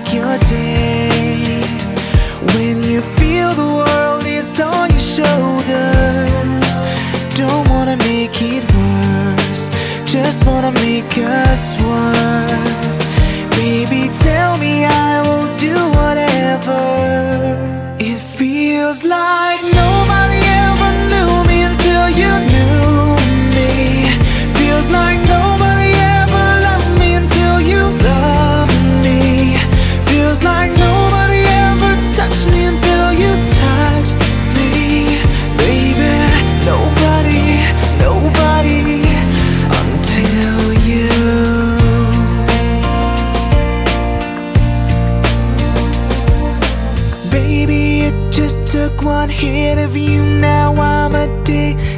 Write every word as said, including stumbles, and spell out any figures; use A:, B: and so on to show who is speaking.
A: make your day. When you feel the world is on your shoulders, don't wanna make it worse, just wanna make us one. Baby, tell me, I will do whatever. It feels like nobody ever knew me until you knew me. Feels like nobody ever loved me until you loved me. Feels like nobody ever touched me until you touched me. Baby, nobody, nobody until you. Baby, it just took one hit of you, now I'm addicted.